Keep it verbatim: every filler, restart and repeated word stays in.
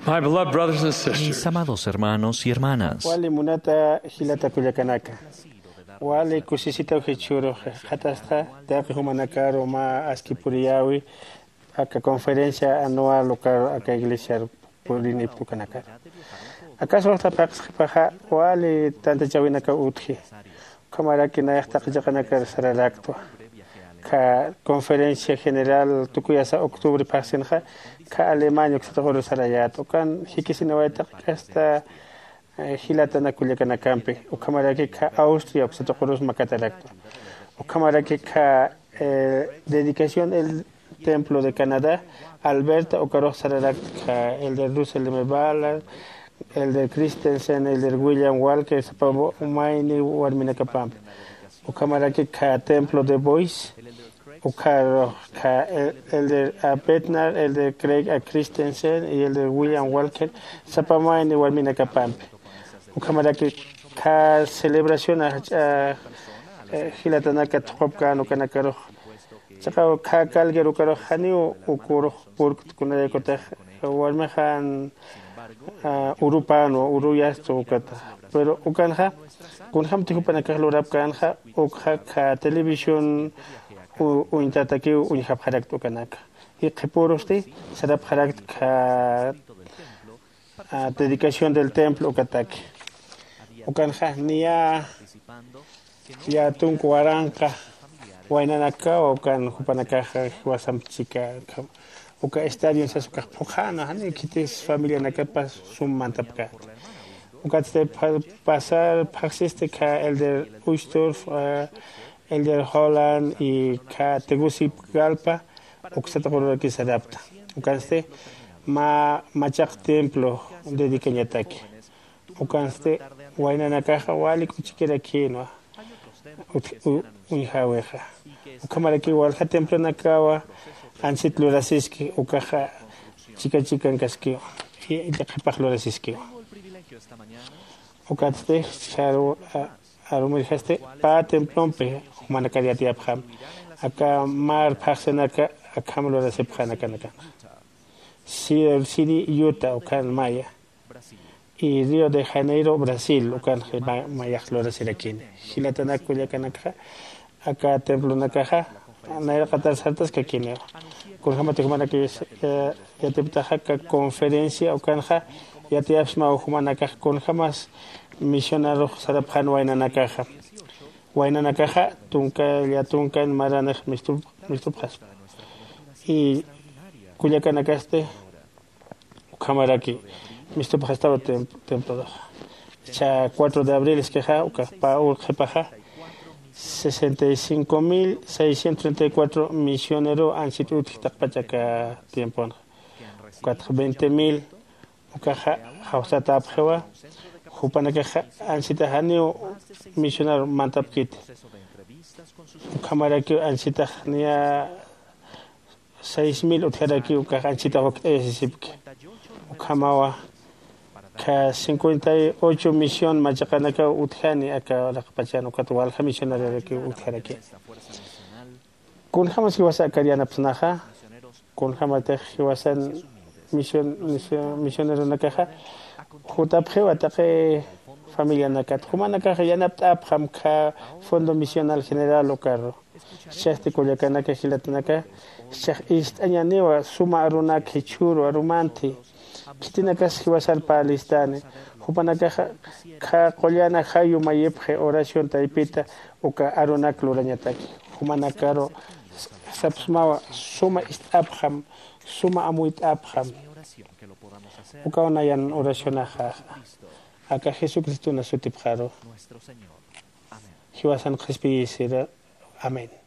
My beloved brothers and Mis sisters, amados hermanos y hermanas, Wali munata hilata kuyakanaka. Wali kusisita uhichuro hatasta taqi humanakaro ma askipuriyawi aka conferencia anual local aka iglesia purini pukanaka. ¿Acaso hasta paxa wali tanta chawinaka utji? Kamara que na esta qayakanaka saralacto. Ka conferencia general tukuyasa octubre pasenja ka Alemania que se tocó sarayat. Okan hikisinawaita hasta hilatana kulyakana campe. Okamara que ka Austria que se tocó macataracto. Okamara que ka dedicación el templo de Canadá Alberta Okaro saralacto ka el de Russell de Mebala el de Christensen el de William Walker se pavo umaini warmina kapam. Okamara que ka templo de Bois Ukaro, el, el de Petnar, el de Craig a Christensen y el de William Walker, Zapamay ni Walmina Capampe. Ukamara que ka celebración a Hilatanaka Topkan o Kanakaro. Sacao ka Calgero Caro Hanio Ukuro, Purk, Kunayakota, Walmehan Urupano, Uruyasto Ukata. Pero Ukanja, Kunham Tihupanakalo Kanja, Ukha ka televisión. O intentaki un habharak to kanaka. Y que por usted será habharak ka dedicación del templo kataki. O kanja niya ya tunku aranka wainanaka o kan hupanaka wasam chica o ka estadio sa suka pujana hani kitis familia nakapas summantapka. O ka te pasar paxiste ka el de Uystorf el de Holland y ka Tegucigalpa o que se te ocurre que se adapta. O que este ma machak templo de Dicañataki. O que este guayna na caja wali kuchikira kino. Un jaweja. O que mara que igual ha templo na kawa ansit lurasiski o caja chica chica en casquio. Y de capaz lurasiski. O que este charo arumirijaste pa templompe humanakariati abham acá mar paxenaka akamlo de sepjanaka naka si el City Utah o can Maya y Río de Janeiro Brasil o can Maya flora sirakin hilatana kuyakanaka acá templo nakaja naira qatar sartas que kine con jamate humana que ya te ptaja conferencia o canja ya te absma o humanaka con jamás misionero saraphan waina nakaja waina nakaja tunka ya tunka en maranaj mistup mistupjas y Culiacán nakaste camaraki mistupjas estaba templo cha cuatro de abril es que ja o pa ur jepaja sesenta y cinco mil seiscientos treinta y cuatro misioneros han sido takpachaka tiempo veinte mil o caja hausata abjewa Jupanaka ansita hanio misionar mantapkit. Kamaraki ansita nia seis mil utjaraki uka ansita hok esipki. Kamawa ka cincuenta y ocho misión machakanaka utjani aka rakpachano katwal misionar ki utjaraki. Kun hamas hiwasa kariana psnaha kun hamate hiwasan misión misionero nakaja Jutapje ataque familia nakat. Humanaka yanap abham ka fondo misional general o carro. Shahti Culiacán que hilatanaka. Shah ist añanewa suma arunak hichuro arumanti. Kitinaka hiwasal palistane. Humanaka ka Culiana hayu mayepje oración taipita o ka arunak lurañataki. Humanakaro sapsmawa suma ist abham suma amuit abham. Ukaona yan oración aja acá Jesucristo na su tipjaro. Hiwasan Crispy Amén.